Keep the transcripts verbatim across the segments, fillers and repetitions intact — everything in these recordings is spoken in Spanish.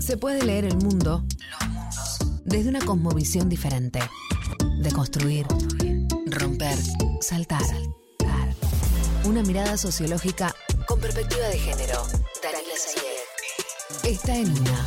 Se puede leer el mundo, los mundos, desde una cosmovisión diferente. Deconstruir, romper, saltar. Una mirada sociológica con perspectiva de género. Daniela Sayeg está en Una.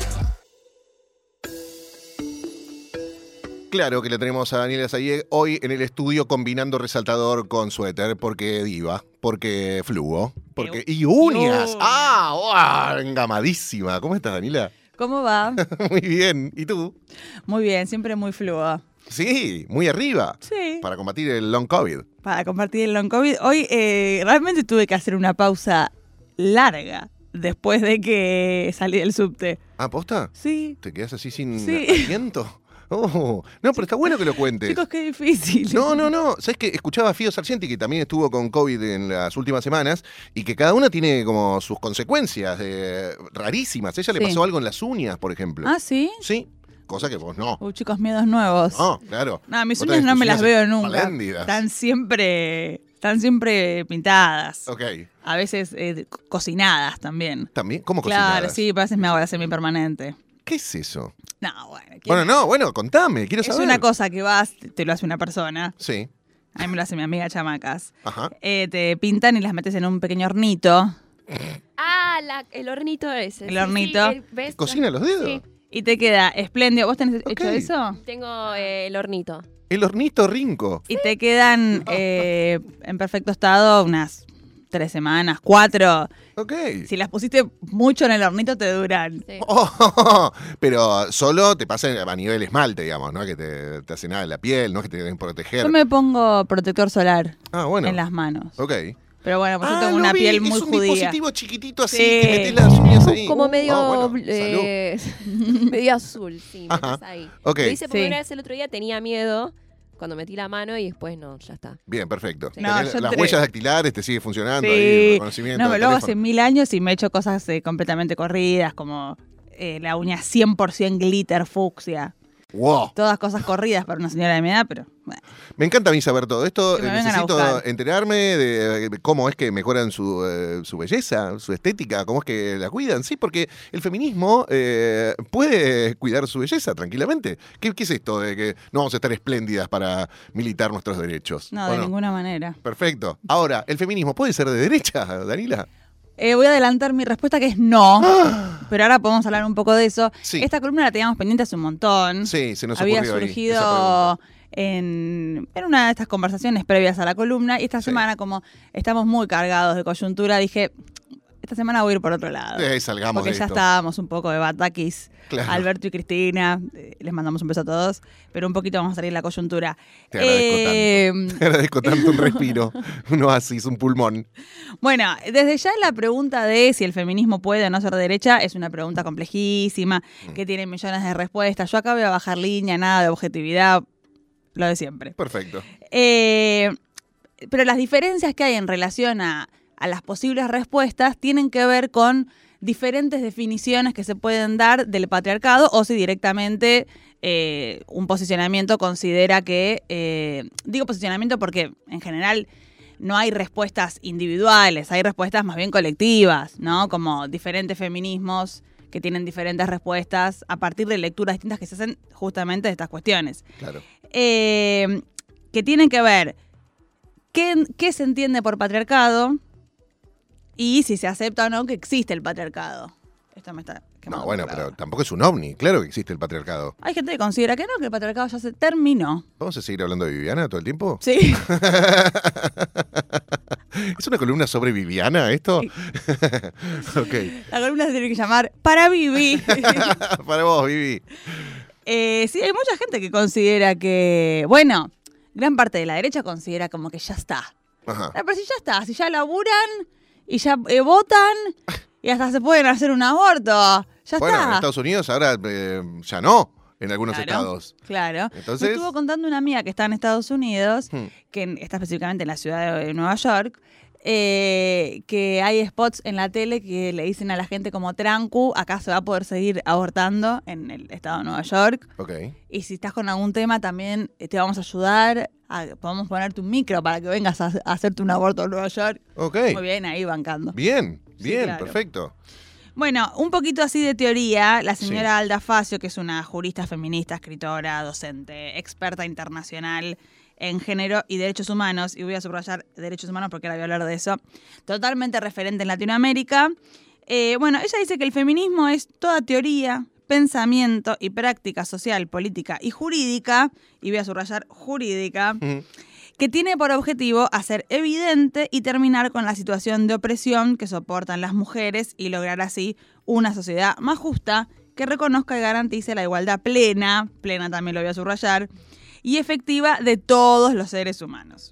Claro que le tenemos a Daniela Sayeg hoy en el estudio combinando resaltador con suéter, porque diva, porque fluo, porque y uñas. Y ¡Ah! ¡Wow! Engamadísima. ¿Cómo estás, Daniela? ¿Cómo va? Muy bien. ¿Y tú? Muy bien, siempre muy fluo. Sí, muy arriba. Sí. Para combatir el long COVID. Para compartir el long COVID. Hoy eh, realmente tuve que hacer una pausa larga después de que salí del subte. ¿Ah, posta? Sí. ¿Te quedas así sin Sí. aliento? Oh, no, pero está bueno que lo cuentes. Chicos, qué difícil. No, no, no. ¿Sabes qué? Escuchaba a Fío Sargenti, que también estuvo con COVID en las últimas semanas, y que cada una tiene como sus consecuencias eh, rarísimas. A ella le Sí. pasó algo en las uñas, por ejemplo. ¿Ah, sí? Sí, cosa que vos no. Uy, chicos, miedos nuevos. No, claro. No, mis Vos uñas tenés no tus me las uñas veo nunca. espléndidas. Están siempre, están siempre pintadas. Ok. A veces eh, co- cocinadas también. ¿También? ¿Cómo Claro, cocinadas? sí, a veces me hago la semipermanente. ¿Qué es eso? No, bueno. ¿quién- Bueno, no, bueno, contame, quiero Es saber. una cosa que vas, te lo hace una persona. Sí, A mí me lo hace mi amiga Chamacas. ajá. Eh, te pintan y las metes en un pequeño hornito. Ah, la- el hornito ese. El sí, hornito. sí, eh, ¿ves? ¿Cocina los dedos? Sí, Y te queda espléndido. ¿Vos tenés Ok. hecho eso? tengo eh, el hornito. El hornito rinco. Y te quedan eh, en perfecto estado unas tres semanas, cuatro. Ok. Si las pusiste mucho en el hornito te duran. Sí. Oh, pero solo te pasa a nivel esmalte, digamos, ¿no? Que te, te hace nada en la piel, no es que te deben proteger. Yo me pongo protector solar Ah, bueno. en las manos. Ok. Pero bueno, pues Ah, yo tengo lo una vi, piel muy es un judía. dispositivo chiquitito así, Sí. que metes las uñas ahí. Como medio, Ah, bueno, eh, medio azul, sí, Ajá. metes ahí. Ok. Lo hice por Sí. primera vez el otro día, tenía miedo cuando metí la mano y después no, ya está. Bien, perfecto. Sí. No, Tenés yo las entré- huellas dactilares te sigue funcionando Sí. ahí, el reconocimiento. No, me del lo hago hace teléfono. mil años y me he hecho cosas eh, completamente corridas, como eh, la uña cien por ciento glitter fucsia. Wow. Todas cosas corridas para una señora de mi edad, pero bueno. Me encanta a mí saber todo esto. Que me Eh, vengan a Necesito buscar. enterarme de de cómo es que mejoran su, eh, su belleza, su estética, cómo es que la cuidan. Sí, porque el feminismo eh, puede cuidar su belleza tranquilamente. ¿Qué, ¿Qué es esto de que no vamos a estar espléndidas para militar nuestros derechos? No, ¿O de ninguna manera. Perfecto. Ahora, ¿el feminismo puede ser de derecha, Danila? Eh, voy a adelantar mi respuesta que es no, pero ahora podemos hablar un poco de eso. Sí. Esta columna la teníamos pendiente hace un montón. Sí, se nos Había ocurrió ahí esa surgido pregunta. en, en una de estas conversaciones previas a la columna y esta Sí. semana, como estamos muy cargados de coyuntura, dije, esta semana voy a ir por otro lado. Eh, salgamos Porque de ya esto. estábamos un poco de bataquis. Claro. Alberto y Cristina, eh, les mandamos un beso a todos, pero un poquito vamos a salir de la coyuntura. Te agradezco Eh, tanto. Te agradezco tanto un respiro, un oasis, un pulmón. Bueno, desde ya la pregunta de si el feminismo puede o no ser de derecha es una pregunta complejísima, Mm. que tiene millones de respuestas. Yo acá voy a bajar línea, nada de objetividad, lo de siempre. Perfecto. Eh, pero las diferencias que hay en relación a, a las posibles respuestas tienen que ver con diferentes definiciones que se pueden dar del patriarcado o si directamente eh, un posicionamiento considera que, eh, digo posicionamiento porque en general no hay respuestas individuales, hay respuestas más bien colectivas, ¿no? Como diferentes feminismos que tienen diferentes respuestas a partir de lecturas distintas que se hacen justamente de estas cuestiones. Claro. Eh, que tienen que ver qué, qué se entiende por patriarcado y si se acepta o no que existe el patriarcado. Esto me está quemando No, bueno, por la pero boca. tampoco es un ovni. Claro que existe el patriarcado. Hay gente que considera que no, que el patriarcado ya se terminó. ¿Vamos a seguir hablando de Viviana todo el tiempo? Sí. ¿Es una columna sobre Viviana esto? Ok. La columna se tiene que llamar Para Vivi. Para vos, Vivi. Eh, sí, hay mucha gente que considera que, bueno, gran parte de la derecha considera como que ya está. Ajá. Ah, pero si ya está, si ya laburan y ya eh, votan y hasta se pueden hacer un aborto, ya Bueno, está. en Estados Unidos ahora eh, ya no, en algunos Claro, estados. Claro. Entonces- Me estuvo contando una amiga que está en Estados Unidos, Hmm. que en- está específicamente en la ciudad de Nueva York, eh, que hay spots en la tele que le dicen a la gente como trancu, acá se va a poder seguir abortando en el estado de Nueva York. Ok. Y si estás con algún tema también eh, te vamos a ayudar, a- podemos ponerte un micro para que vengas a, a hacerte un aborto en Nueva York. Ok. Muy bien, ahí bancando. Bien, Sí, bien, claro. perfecto. Bueno, un poquito así de teoría, la señora Sí. Alda Facio, que es una jurista feminista, escritora, docente, experta internacional en género y derechos humanos, y voy a subrayar derechos humanos porque ahora voy a hablar de eso, totalmente referente en Latinoamérica. Eh, bueno, ella dice que el feminismo es toda teoría, pensamiento y práctica social, política y jurídica, y voy a subrayar jurídica, Ujú. que tiene por objetivo hacer evidente y terminar con la situación de opresión que soportan las mujeres y lograr así una sociedad más justa que reconozca y garantice la igualdad plena, plena también lo voy a subrayar, y efectiva de todos los seres humanos.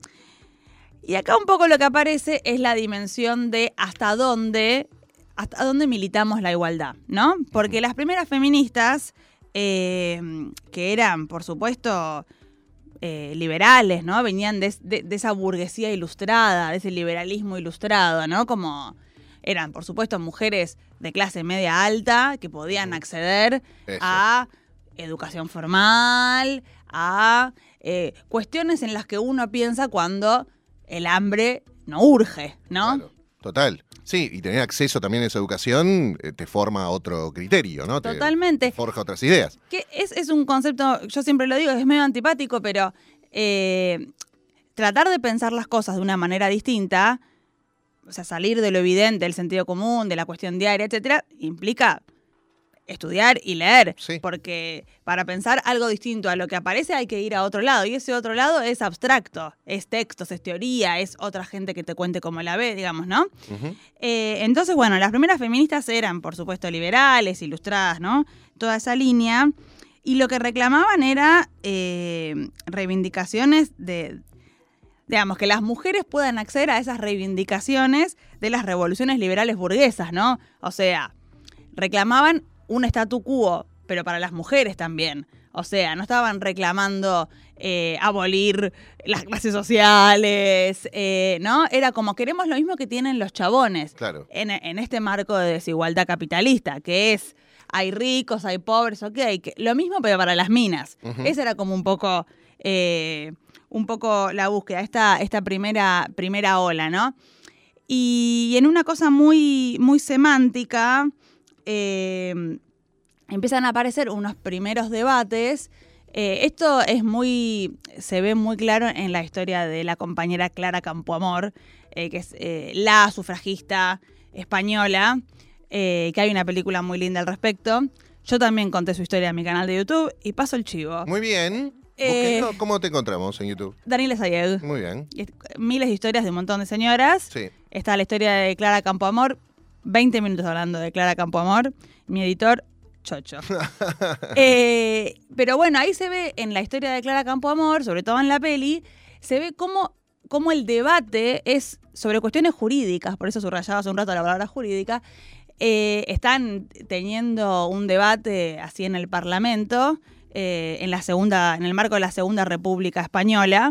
Y acá un poco lo que aparece es la dimensión de hasta dónde, hasta dónde militamos la igualdad, ¿no? Porque las primeras feministas, eh, que eran, por supuesto, eh, liberales, ¿no? Venían de, de, de esa burguesía ilustrada, de ese liberalismo ilustrado, ¿no? Como eran, por supuesto, mujeres de clase media alta que podían acceder Eso. a educación formal, a eh, cuestiones en las que uno piensa cuando el hambre no urge, ¿no? Claro, total. Sí, y tener acceso también a esa educación eh, te forma otro criterio, ¿no? Te- Totalmente. Te forja otras ideas. Que es, es un concepto, yo siempre lo digo, es medio antipático, pero eh, tratar de pensar las cosas de una manera distinta, o sea, salir de lo evidente, del sentido común, de la cuestión diaria, etcétera, implica estudiar y leer, Sí. porque para pensar algo distinto a lo que aparece hay que ir a otro lado, y ese otro lado es abstracto, es textos, es teoría, es otra gente que te cuente cómo la ve, digamos, ¿no? Ujú. Eh, entonces, bueno, las primeras feministas eran, por supuesto, liberales, ilustradas, ¿no? Toda esa línea, y lo que reclamaban era eh, reivindicaciones de, digamos, que las mujeres puedan acceder a esas reivindicaciones de las revoluciones liberales burguesas, ¿no? O sea, reclamaban un statu quo, pero para las mujeres también. O sea, no estaban reclamando eh, abolir las clases sociales, eh, ¿no? Era como queremos lo mismo que tienen los chabones. Claro. En, en este marco de desigualdad capitalista, que es, hay ricos, hay pobres, ok, que, lo mismo pero para las minas. Ujú. Esa era como un poco, eh, un poco la búsqueda, esta, esta primera, primera ola, ¿no? Y en una cosa muy, muy semántica, eh, empiezan a aparecer unos primeros debates. Eh, esto es muy, se ve muy claro en la historia de la compañera Clara Campoamor, eh, que es eh, la sufragista española, eh, que hay una película muy linda al respecto. Yo también conté su historia en mi canal de YouTube y paso el chivo. Muy bien. Eh, Busqué- ¿Cómo te encontramos en YouTube? Daniela Sayed. Muy bien. Y es- Miles de historias de un montón de señoras. Sí. Está la historia de Clara Campoamor, veinte minutos hablando de Clara Campoamor, mi editor, Chocho. Eh, pero bueno, ahí se ve en la historia de Clara Campoamor, sobre todo en la peli, se ve cómo, cómo el debate es sobre cuestiones jurídicas, por eso subrayaba hace un rato la palabra jurídica. Eh, están teniendo un debate así en el Parlamento, eh, en la segunda, en el marco de la Segunda República Española,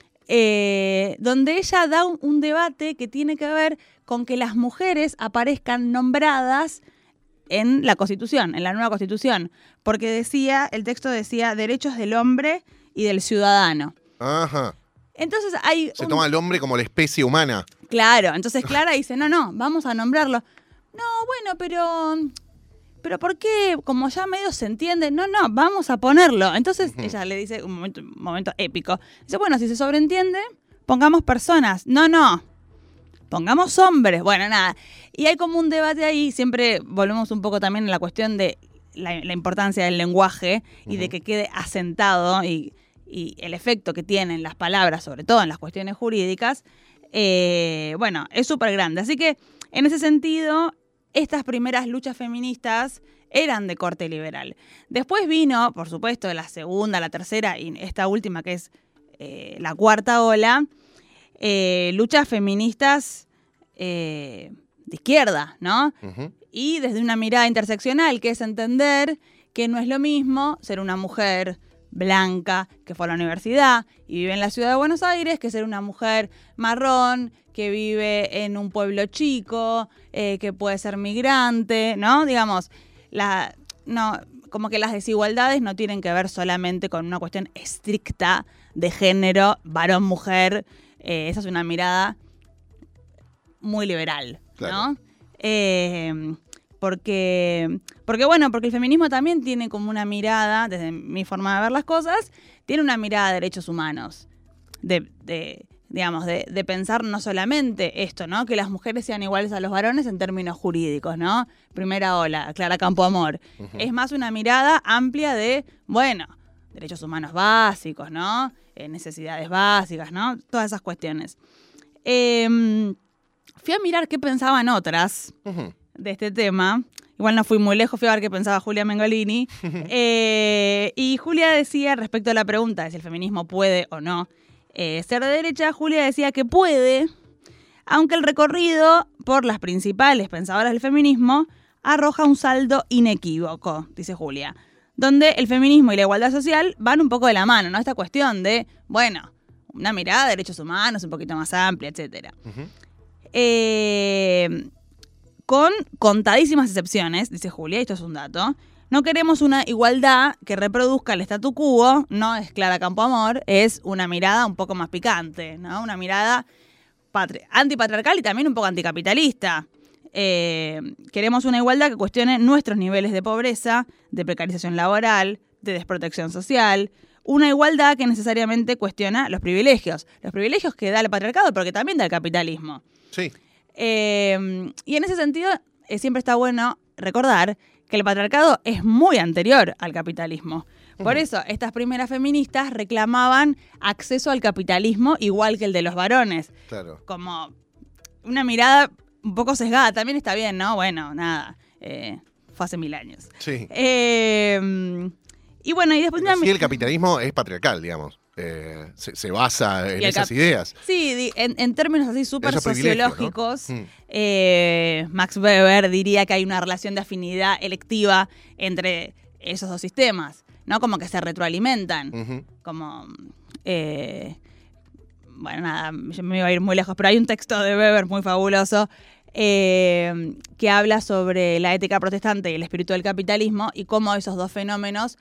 eh, donde ella da un, un debate que tiene que ver con que las mujeres aparezcan nombradas en la Constitución, en la nueva Constitución, porque decía, el texto decía derechos del hombre y del ciudadano. Ajá. Entonces hay Se un- toma al hombre como la especie humana. Claro, entonces Clara dice, no, no, vamos a nombrarlo. No, bueno, pero... ¿Pero por qué? Como ya medio se entiende, no, no, vamos a ponerlo. Entonces Ujú. ella le dice, un momento, un momento épico, dice, bueno, si se sobreentiende, pongamos personas. No, no, pongamos hombres. Bueno, nada. Y hay como un debate ahí, siempre volvemos un poco también a la cuestión de la, la importancia del lenguaje y de Ujú. que quede asentado y, y el efecto que tienen las palabras, sobre todo en las cuestiones jurídicas, eh, bueno, es súper grande. Así que, en ese sentido, estas primeras luchas feministas eran de corte liberal. Después vino, por supuesto, la segunda, la tercera y esta última que es eh, la cuarta ola, eh, luchas feministas eh, de izquierda, ¿no? Ujú. Y desde una mirada interseccional, que es entender que no es lo mismo ser una mujer blanca que fue a la universidad y vive en la ciudad de Buenos Aires que ser una mujer marrón que vive en un pueblo chico, eh, que puede ser migrante, ¿no? Digamos, la, no, como que las desigualdades no tienen que ver solamente con una cuestión estricta de género, varón-mujer. Eh, esa es una mirada muy liberal, Claro. ¿no? Eh, Porque, porque, bueno, porque el feminismo también tiene como una mirada, desde mi forma de ver las cosas, tiene una mirada de derechos humanos. De, de digamos, de, de pensar no solamente esto, ¿no? Que las mujeres sean iguales a los varones en términos jurídicos, ¿no? Primera ola, Clara Campoamor. Uh-huh. Es más una mirada amplia de, bueno, derechos humanos básicos, ¿no? Eh, necesidades básicas, ¿no? Todas esas cuestiones. Eh, fui a mirar qué pensaban otras uh-huh. de este tema. Igual no fui muy lejos, fui a ver qué pensaba Julia Mengolini. eh, y Julia decía, respecto a la pregunta de si el feminismo puede o no eh, ser de derecha, Julia decía que puede, aunque el recorrido por las principales pensadoras del feminismo arroja un saldo inequívoco, dice Julia, donde el feminismo y la igualdad social van un poco de la mano, ¿no? Esta cuestión de, bueno, una mirada de derechos humanos un poquito más amplia, etcétera. Uh-huh. Eh... Con contadísimas excepciones, dice Julia, y esto es un dato, no queremos una igualdad que reproduzca el statu quo, no es Clara Campoamor, es una mirada un poco más picante, ¿no? Una mirada patri- antipatriarcal y también un poco anticapitalista. Eh, queremos una igualdad que cuestione nuestros niveles de pobreza, de precarización laboral, de desprotección social, una igualdad que necesariamente cuestiona los privilegios, los privilegios que da el patriarcado, pero que también da el capitalismo. Sí. Eh, y en ese sentido, eh, siempre está bueno recordar que el patriarcado es muy anterior al capitalismo. Por uh-huh. eso, estas primeras feministas reclamaban acceso al capitalismo igual que el de los varones. Claro. Como una mirada un poco sesgada. También está bien, ¿no? Bueno, nada. Eh, fue hace mil años. Sí. Eh, y bueno, y después... Sí, el capitalismo es patriarcal, digamos. Eh, se, se basa en esas cap- ideas. Sí, en, en términos así súper sociológicos, ¿no? mm. eh, Max Weber diría que hay una relación de afinidad electiva entre esos dos sistemas, ¿no? Como que se retroalimentan. Uh-huh. Como, eh, bueno, nada, yo me iba a ir muy lejos, pero hay un texto de Weber muy fabuloso eh, que habla sobre la ética protestante y el espíritu del capitalismo y cómo esos dos fenómenos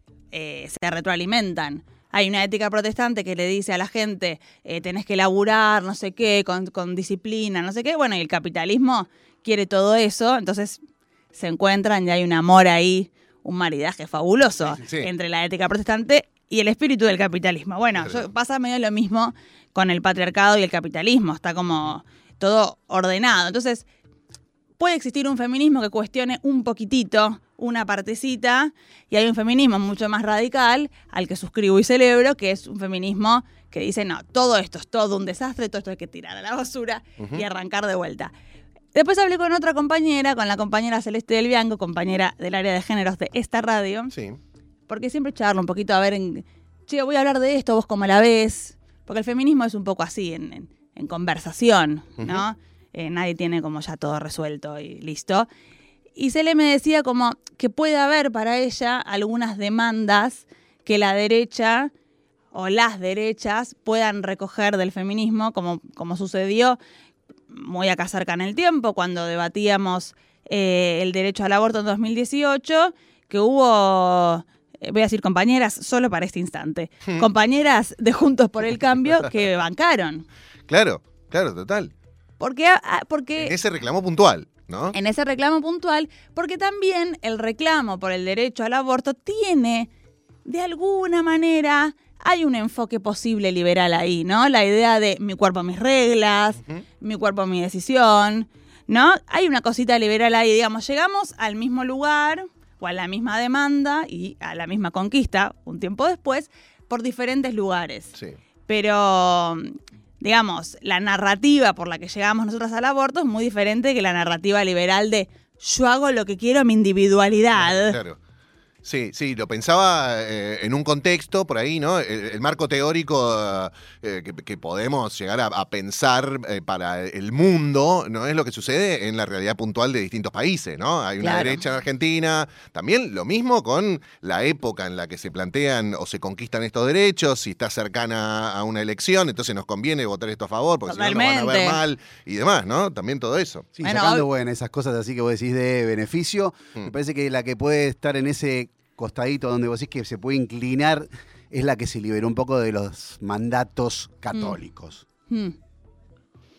eh, se retroalimentan. Hay una ética protestante que le dice a la gente, eh, tenés que laburar, no sé qué, con, con disciplina, no sé qué. Bueno, y el capitalismo quiere todo eso, entonces se encuentran y hay un amor ahí, un maridaje fabuloso sí, sí, sí. entre la ética protestante y el espíritu del capitalismo. Bueno, yo, pasa medio lo mismo con el patriarcado y el capitalismo, está como todo ordenado. Entonces, puede existir un feminismo que cuestione un poquitito, una partecita, y hay un feminismo mucho más radical al que suscribo y celebro, que es un feminismo que dice, no, todo esto es todo un desastre, todo esto hay que tirar a la basura uh-huh. y arrancar de vuelta. Después hablé con otra compañera, con la compañera Celeste del Bianco, compañera del área de géneros de esta radio, sí. porque siempre charlo un poquito a ver, en, che, voy a hablar de esto, vos cómo la ves, porque el feminismo es un poco así, en, en, en conversación, uh-huh. ¿no? Eh, nadie tiene como ya todo resuelto y listo. Y Cele me decía como que puede haber para ella algunas demandas que la derecha o las derechas puedan recoger del feminismo, como, como sucedió muy acá cerca en el tiempo, cuando debatíamos eh, el derecho al aborto en dos mil dieciocho, que hubo, eh, voy a decir compañeras solo para este instante, compañeras de Juntos por el Cambio que bancaron. Claro, claro, total. Porque, porque en ese reclamo puntual, ¿no? En ese reclamo puntual, porque también el reclamo por el derecho al aborto tiene, de alguna manera, hay un enfoque posible liberal ahí, ¿no? La idea de mi cuerpo, mis reglas, uh-huh. mi cuerpo, mi decisión, ¿no? Hay una cosita liberal ahí, digamos, llegamos al mismo lugar o a la misma demanda y a la misma conquista un tiempo después por diferentes lugares. Sí. Pero... digamos, la narrativa por la que llegamos nosotros al aborto es muy diferente que la narrativa liberal de yo hago lo que quiero, mi individualidad. Claro, claro. Sí, sí, lo pensaba eh, en un contexto por ahí, ¿no? El, el marco teórico eh, que, que podemos llegar a, a pensar eh, para el mundo, ¿no? Es lo que sucede en la realidad puntual de distintos países, ¿no? Hay una claro. derecha en Argentina, también lo mismo con la época en la que se plantean o se conquistan estos derechos, si está cercana a una elección, entonces nos conviene votar esto a favor, porque Totalmente. si no nos van a ver mal y demás, ¿no? También todo eso. Sí, bueno, sacando, ob- bueno, esas cosas así que vos decís de beneficio, mm. me parece que la que puede estar en ese costadito donde vos decís que se puede inclinar es la que se liberó un poco de los mandatos católicos. Mm.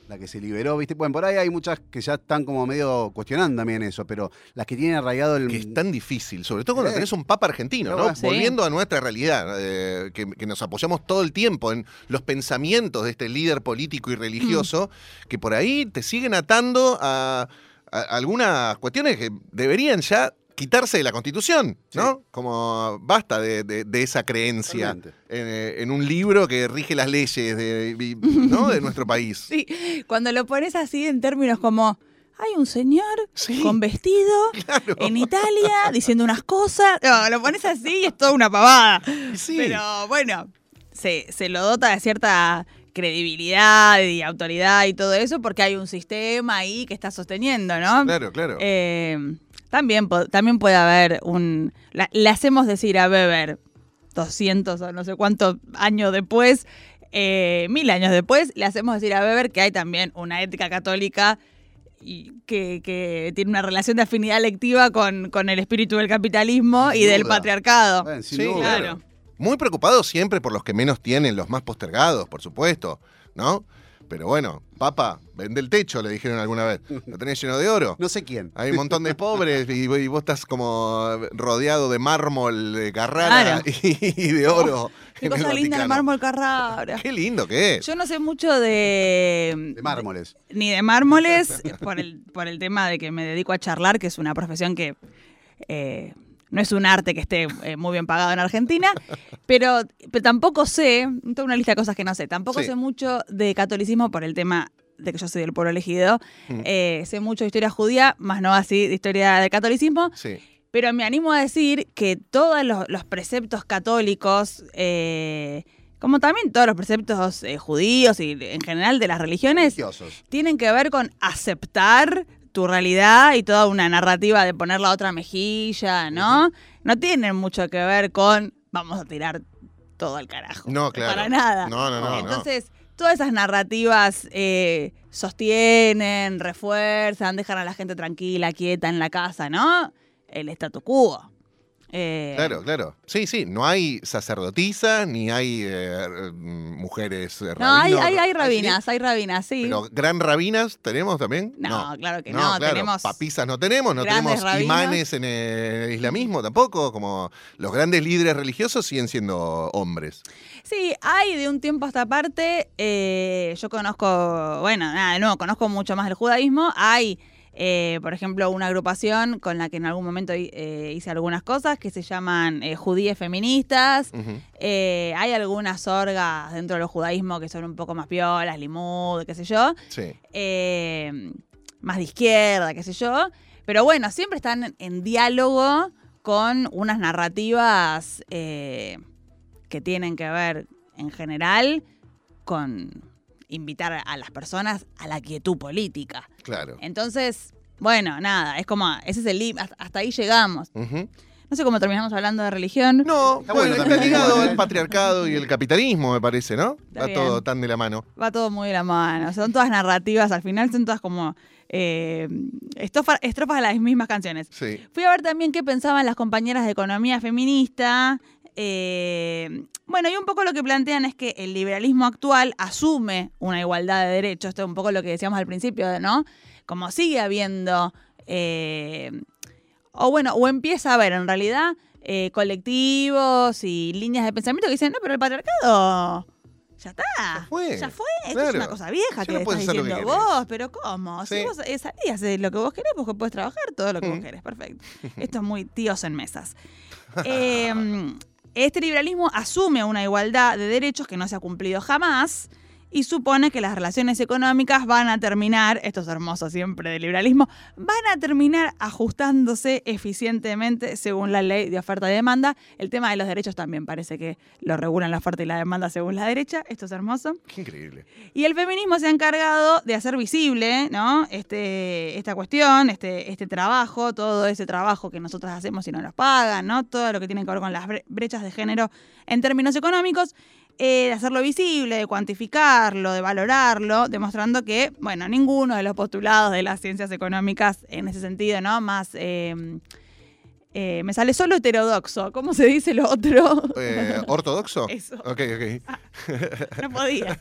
la que se liberó, ¿viste? Bueno, por ahí hay muchas que ya están como medio cuestionando también eso, pero las que tienen arraigado el... Que es tan difícil, sobre todo cuando Sí. tenés un papa argentino, Pero ¿no? bueno. Sí. Volviendo a nuestra realidad, eh, que, que nos apoyamos todo el tiempo en los pensamientos de este líder político y religioso, Mm. que por ahí te siguen atando a, a algunas cuestiones que deberían ya quitarse de la Constitución, ¿no? Sí. Como basta de, de- de esa creencia en, Totalmente. eh, en un libro que rige las leyes de, y- ¿no? de nuestro país. Sí, cuando lo pones así en términos como hay un señor Sí. con vestido Claro. en Italia diciendo unas cosas. No, lo pones así y es toda una pavada. Sí. Pero bueno, se, se lo dota de cierta credibilidad y autoridad y todo eso porque hay un sistema ahí que está sosteniendo, ¿no? Claro, claro. Eh, también, po- también puede haber un... la- le hacemos decir a Weber doscientos o no sé cuántos años después, eh, mil años después, le hacemos decir a Weber que hay también una ética católica y que, que tiene una relación de afinidad lectiva con, con el espíritu del capitalismo Sin y del duda. patriarcado. Bueno, sin Sí, duda. claro. Muy preocupados siempre por los que menos tienen, los más postergados, por supuesto, ¿no? Pero bueno, papá, vende el techo, le dijeron alguna vez. Lo tenés lleno de oro. No sé quién. Hay un montón de pobres y, y vos estás como rodeado de mármol de Carrara Claro. y de oro. Qué en el cosa linda el Vaticano. mármol Carrara. Qué lindo que es. Yo no sé mucho de... De mármoles. Ni de mármoles, por el, por el tema de que me dedico a charlar, que es una profesión que eh, no es un arte que esté eh, muy bien pagado en Argentina, pero, pero tampoco sé, tengo una lista de cosas que no sé, tampoco Sí. sé mucho de catolicismo por el tema de que yo soy del pueblo elegido, Mm. eh, sé mucho de historia judía, más no así de historia del catolicismo, Sí. pero me animo a decir que todos los, los preceptos católicos, eh, como también todos los preceptos eh, judíos y en general de las religiones, Religiosos. tienen que ver con aceptar tu realidad y toda una narrativa de poner la otra mejilla, ¿no? No tienen mucho que ver con vamos a tirar todo al carajo. No, claro. Para nada. No, no, no, no. Entonces, todas esas narrativas eh, sostienen, refuerzan, dejan a la gente tranquila, quieta en la casa, ¿no? El statu quo. Eh, Claro, claro. Sí, sí, no hay sacerdotisas ni hay eh, mujeres eh, No, hay, rabinos, hay, hay ¿sí? rabinas, hay rabinas, sí. Pero gran rabinas tenemos también. No, claro que no, claro. tenemos Papisas no tenemos, no grandes tenemos rabinos. imanes en el islamismo tampoco. Como los grandes líderes religiosos siguen siendo hombres. Sí, hay de un tiempo a esta parte, eh, yo conozco, bueno, nada, no, conozco mucho más del judaísmo, hay, eh, por ejemplo, una agrupación con la que en algún momento eh, hice algunas cosas que se llaman eh, judíes feministas, Ujú. eh, hay algunas orgas dentro del judaísmo que son un poco más piolas, limud, qué sé yo, Sí. eh, más de izquierda, qué sé yo, pero bueno, siempre están en diálogo con unas narrativas eh, que tienen que ver en general con invitar a las personas a la quietud política. Claro. Entonces, bueno, nada, es como, ese es el límite, hasta, hasta ahí llegamos. Ujú. No sé cómo terminamos hablando de religión. No, Está bueno, bueno está también. ligado al patriarcado y el capitalismo, me parece, ¿no? Está Va bien. todo tan de la mano. Va todo muy de la mano. Son todas narrativas, al final son todas como eh, estofa- estrofas de las mismas canciones. Sí. Fui a ver también qué pensaban las compañeras de economía feminista. Eh, bueno, y un poco lo que plantean es que el liberalismo actual asume una igualdad de derechos. Esto es un poco lo que decíamos al principio, ¿no? Como sigue habiendo, eh, o bueno, o empieza a haber en realidad eh, colectivos y líneas de pensamiento que dicen, no, pero el patriarcado ya está. Ya fue, Ya fue. Esto claro. es una cosa vieja Ya que no estás puedes hacer lo que diciendo querés. vos, pero ¿cómo? Sí. Si vos eh, salís y haces lo que vos querés, vos podés trabajar todo lo que vos Mm. querés. Perfecto. Esto es muy tíos en mesas. Eh, este liberalismo asume una igualdad de derechos que no se ha cumplido jamás y supone que las relaciones económicas van a terminar, esto es hermoso siempre del liberalismo, van a terminar ajustándose eficientemente según la ley de oferta y demanda. El tema de los derechos también parece que lo regulan la oferta y la demanda según la derecha. Esto es hermoso. Qué increíble. Y el feminismo se ha encargado de hacer visible, ¿no? Este, esta cuestión, este, este trabajo, todo ese trabajo que nosotros hacemos y no nos pagan, ¿no? Todo lo que tiene que ver con las bre- brechas de género en términos económicos, eh, de hacerlo visible, de cuantificarlo, de valorarlo, demostrando que, bueno, ninguno de los postulados de las ciencias económicas en ese sentido, ¿no? Más eh, Eh, me sale solo heterodoxo. ¿Cómo se dice lo otro? Eh, ¿Ortodoxo? Eso. Ok, ok. No podía.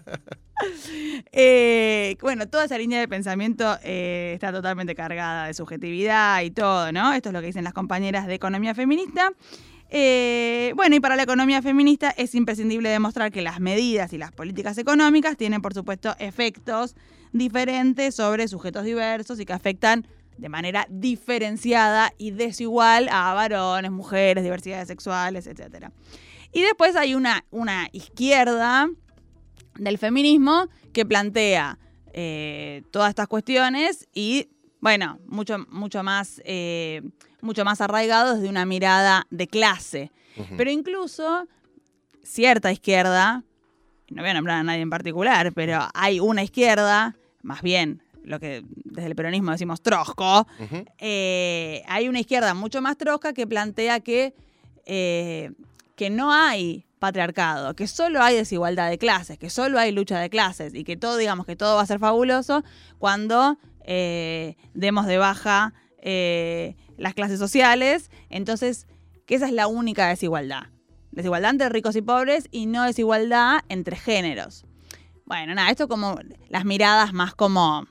Eh, bueno, toda esa línea de pensamiento eh, está totalmente cargada de subjetividad y todo, ¿no? Esto es lo que dicen las compañeras de economía feminista. Eh, bueno, y para la economía feminista es imprescindible demostrar que las medidas y las políticas económicas tienen, por supuesto, efectos diferentes sobre sujetos diversos y que afectan de manera diferenciada y desigual a varones, mujeres, diversidades sexuales, etcétera. Y después hay una, una izquierda del feminismo que plantea eh, todas estas cuestiones y, bueno, mucho, mucho más, eh, mucho más arraigado desde una mirada de clase. Uh-huh. Pero incluso cierta izquierda, no voy a nombrar a nadie en particular, pero hay una izquierda, más bien lo que desde el peronismo decimos trosco, uh-huh. eh, hay una izquierda mucho más trosca que plantea que, eh, que no hay patriarcado, que solo hay desigualdad de clases, que solo hay lucha de clases y que todo, digamos, que todo va a ser fabuloso cuando eh, demos de baja eh, las clases sociales. Entonces, que esa es la única desigualdad. Desigualdad entre ricos y pobres y no desigualdad entre géneros. Bueno, nada, esto como las miradas más como...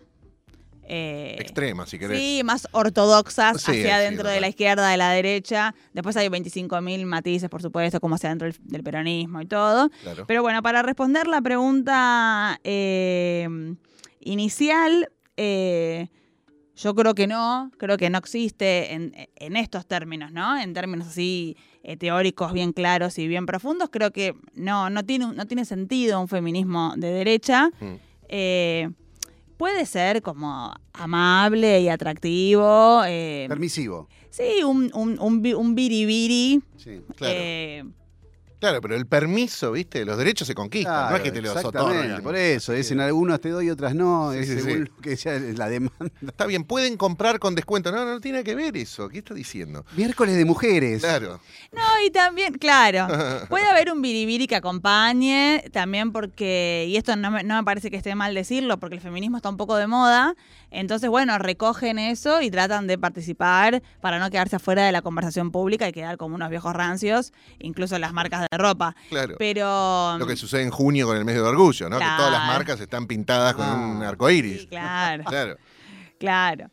Eh, extremas, si querés. Sí, más ortodoxas sí, hacia sí, dentro de la izquierda, de la derecha. Después hay veinticinco mil matices, por supuesto, como hacia dentro del, del peronismo y todo. Claro. Pero bueno, para responder la pregunta eh, inicial, eh, yo creo que no, creo que no existe en, en estos términos, ¿no? En términos así eh, teóricos bien claros y bien profundos, creo que no, no tiene, no tiene sentido un feminismo de derecha. Mm. Eh, Puede ser como amable y atractivo. Eh, Permisivo. Sí, un, un, un, un biribiri. Sí, claro. Eh, Claro, pero el permiso, ¿viste? Los derechos se conquistan, claro, no es que te los otorgan. Por eso, dicen algunos te doy, otras no, Sí, es sí, según sí. lo que decía la demanda. Está bien, pueden comprar con descuento. No, no tiene que ver eso. ¿Qué está diciendo? Miércoles de mujeres. Claro. No, y también, claro, puede haber un biribiri que acompañe, también porque, y esto no me, no me parece que esté mal decirlo, porque el feminismo está un poco de moda, entonces, bueno, recogen eso y tratan de participar para no quedarse afuera de la conversación pública y quedar como unos viejos rancios, incluso las marcas de ropa. Claro. Pero... Lo que sucede en junio con el mes de orgullo, ¿no? Claro. Que todas las marcas están pintadas con Ah. un arcoíris. Sí, claro. Claro. Claro.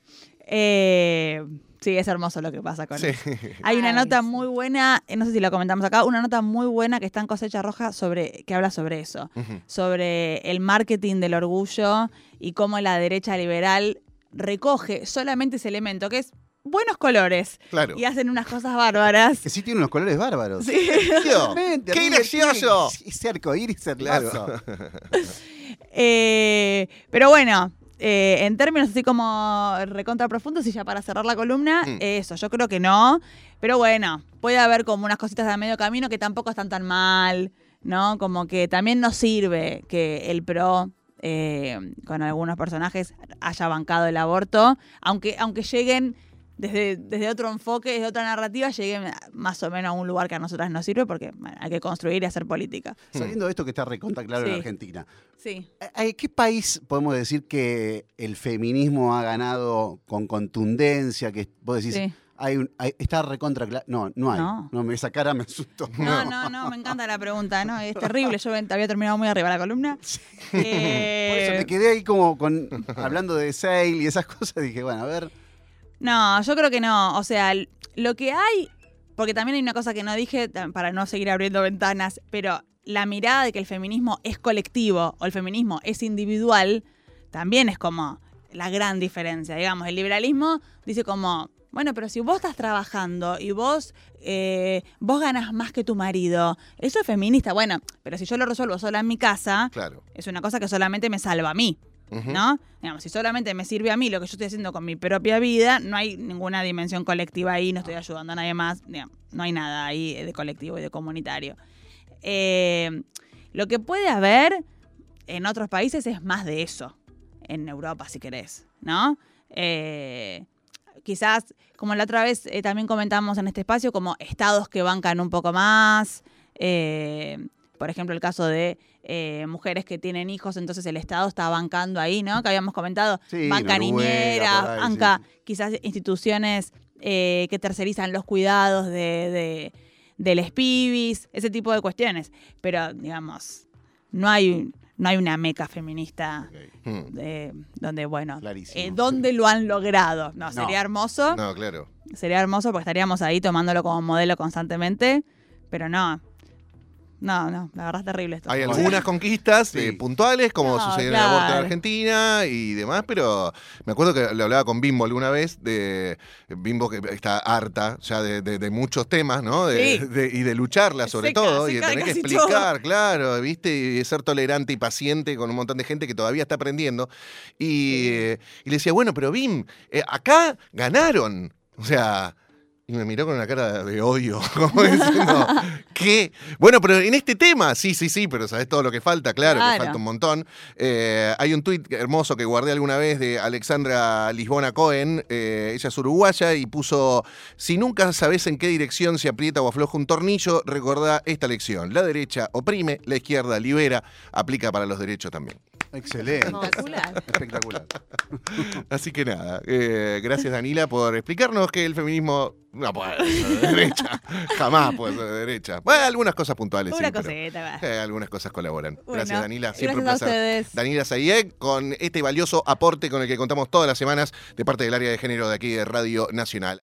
Eh, sí, es hermoso lo que pasa con Sí. eso. Hay una Ay, nota sí. muy buena, eh, no sé si la comentamos acá, una nota muy buena que está en Cosecha Roja sobre, que habla sobre eso, Ujú. sobre el marketing del orgullo y cómo la derecha liberal recoge solamente ese elemento, que es buenos colores, Claro. y hacen unas cosas bárbaras. Que sí tiene unos colores bárbaros. Sí. Tío, Ven, ¡qué terrible, gracioso! tiene Ese arcoíris Claro. hermoso. Eh, pero bueno, eh, en términos así como recontra profundos, y ya para cerrar la columna, Mm. eso, yo creo que no. Pero bueno, puede haber como unas cositas de a medio camino que tampoco están tan mal, ¿no? Como que también nos sirve que el PRO, eh, con algunos personajes, haya bancado el aborto, aunque, aunque lleguen desde, desde otro enfoque, desde otra narrativa, lleguen más o menos a un lugar que a nosotras nos sirve porque bueno, hay que construir y hacer política. Sabiendo de esto que está recontra claro en Sí. Argentina, Sí. ¿a qué país podemos decir que el feminismo ha ganado con contundencia? Que vos decís, Sí. hay un, hay- está recontra claro. No, no hay. No. No. esa cara me asustó. No, no, no, me encanta la pregunta, ¿no? Es terrible, yo ven- había terminado muy arriba la columna. Eh, Por eso me quedé ahí como con hablando de sale y esas cosas. Dije, bueno, a ver. No, yo creo que no. O sea, l- lo que hay, porque también hay una cosa que no dije ta- para no seguir abriendo ventanas, pero la mirada de que el feminismo es colectivo o el feminismo es individual, también es como la gran diferencia. Digamos, el liberalismo dice como, bueno, pero si vos estás trabajando y vos, eh, vos ganas más que tu marido, eso es feminista. Bueno, pero si yo lo resuelvo sola en mi casa, Claro. es una cosa que solamente me salva a mí. Ujú. ¿No? Digamos, si solamente me sirve a mí lo que yo estoy haciendo con mi propia vida, no hay ninguna dimensión colectiva ahí, no estoy ayudando a nadie más, digamos, no hay nada ahí de colectivo y de comunitario. Eh, lo que puede haber en otros países es más de eso, en Europa si querés, ¿no? Eh, quizás, como la otra vez eh, también comentamos en este espacio, como estados que bancan un poco más, eh, por ejemplo, el caso de eh, mujeres que tienen hijos, entonces el Estado está bancando ahí, ¿no? Que habíamos comentado, Sí, banca Noruega, niñera, por ahí, banca sí. quizás instituciones eh, que tercerizan los cuidados de, de, de les pibis, ese tipo de cuestiones. Pero, digamos, no hay, no hay una meca feminista Hmm. de, donde, bueno, Clarísimo. eh, ¿dónde lo han logrado? No, No. sería hermoso. No, claro. Sería hermoso porque estaríamos ahí tomándolo como modelo constantemente, pero no. No, no, la verdad es terrible esto. Hay algunas conquistas Sí. eh, puntuales, como No, sucedió en el aborto en claro. Argentina y demás, pero me acuerdo que lo hablaba con Bimbo alguna vez, de Bimbo que está harta ya de, de- de muchos temas, ¿no? De- Sí. de- y de lucharla sobre Seca, todo, y de seca de tener que casi explicar, claro, ¿viste? Y de ser tolerante y paciente con un montón de gente que todavía está aprendiendo. Y, eh, y le decía, bueno, pero Bim, eh, acá ganaron. O sea... Y me miró con una cara de odio, como diciendo, ¿qué? Bueno, pero en este tema, sí, sí, sí, pero sabes todo lo que falta, claro, Claro. que falta un montón. Eh, hay un tuit hermoso que guardé alguna vez de Alexandra Lisbona Cohen, eh, ella es uruguaya, y puso, si nunca sabes en qué dirección se aprieta o afloja un tornillo, recordá esta lección. La derecha oprime, la izquierda libera, aplica para los derechos también. Excelente. Espectacular. Espectacular. Así que nada, eh, gracias Danila por explicarnos que el feminismo no puede ser de derecha, jamás puede ser de derecha. Bueno, algunas cosas puntuales, Una sí, pero, cosita, va. eh, algunas cosas colaboran. Bueno, Gracias Danila, siempre gracias un a placer. ustedes. Danila Zayek con este valioso aporte con el que contamos todas las semanas de parte del área de género de aquí de Radio Nacional.